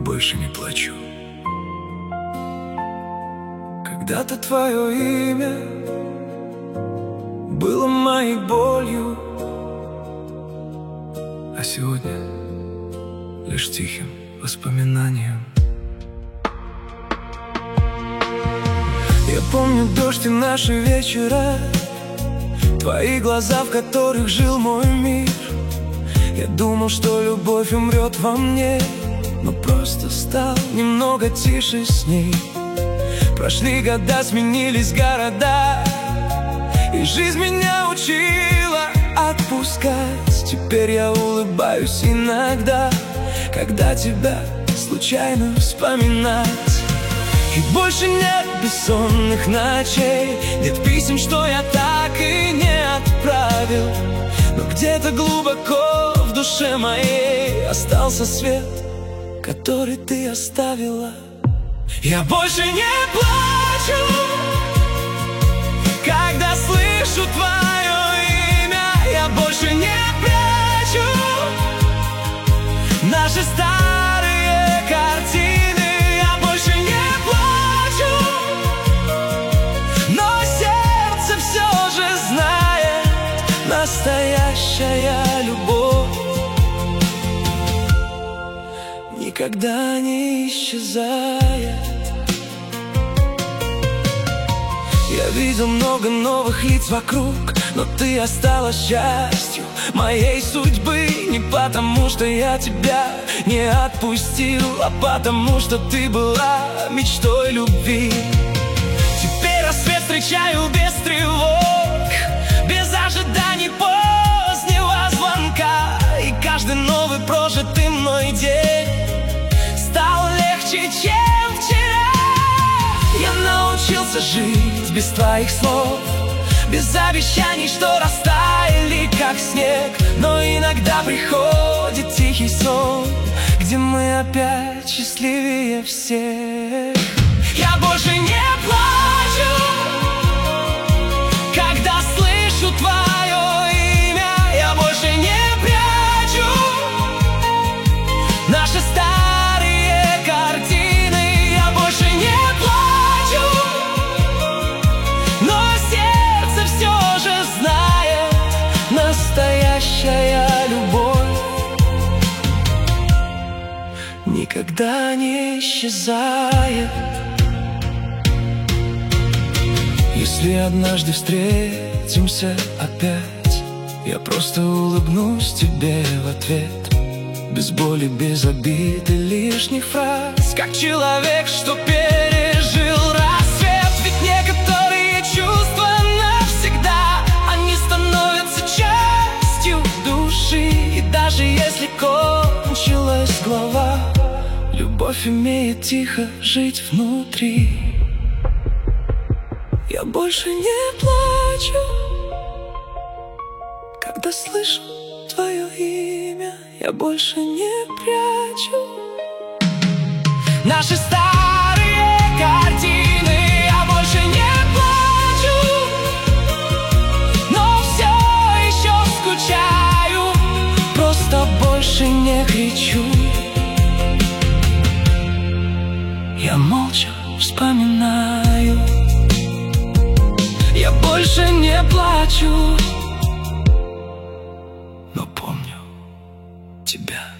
больше не плачу. Когда-то твое имя было моей болью, а сегодня лишь тихим воспоминанием. Я помню дождь и наши вечера, твои глаза, в которых жил мой мир. Я думал, что любовь умрет во мне, но просто стал немного тише с ней. Прошли года, сменились города, и жизнь меня учила отпускать. Теперь я улыбаюсь иногда, когда тебя случайно вспоминать. И больше нет бессонных ночей, нет писем, что я так и не отправил. Но где-то глубоко в душе моей остался свет, который ты оставила. Я больше не плачу, когда слышу твое имя. Я больше не прячу наши старые картины. Я больше не плачу, но сердце все же знает: настоящая любовь никогда не исчезает. Я видел много новых лиц вокруг, но ты осталась частью моей судьбы. Не потому, что я тебя не отпустил, а потому, что ты была мечтой любви. Теперь рассвет встречаю без тревог, без ожиданий позднего звонка. И каждый новый прожитый мной день стал легче, чем вчера. Я научился жить без твоих слов, без обещаний, что растаяли, как снег. Но иногда приходит тихий сон, где мы опять счастливее всех. Я больше не плачу, когда слышу твое имя. Я больше не прячу наши старые картины. Я больше не плачу, но сердце все же знает: настоящая любовь никогда не исчезает. Если однажды встретимся опять, я просто улыбнусь тебе в ответ, без боли, без обид и лишних фраз, как человек, что пережил рассвет. Ведь некоторые чувства навсегда, они становятся частью души. И даже если кончилась глава, любовь умеет тихо жить внутри. Я больше не плачу, когда слышу твое имя. Я больше не прячу наши старые картины. Я больше не плачу, но все еще скучаю. Просто больше не кричу, я молча вспоминаю. Я больше не плачу, но помню тебя.